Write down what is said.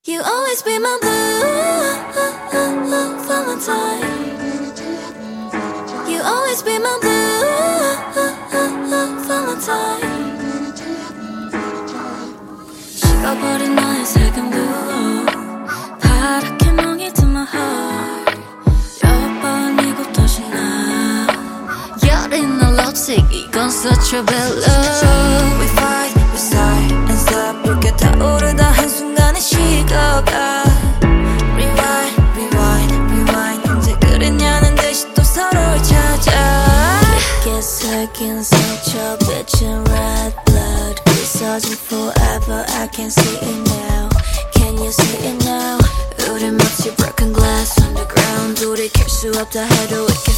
You always be my blue Valentine. You always be my blue Valentine. 식어버린 너의 색은 blue. 파랗게 멍이 든 my heart. 몇 번이고 다시 나 여린 너 lipstick 이건 such a bad love. We fight, we start and stop. 이렇게 타오르다 한순간에 식어가. Rewind, rewind, rewind. 언제 그랬냐는 듯이 또 서로를 찾아. Get 새긴 상처 bitchin' red blood. 부서진 forever I can see it now. Can you see it now? 우린 마치 broken glass underground. 돌이킬 수 없다 해도 it can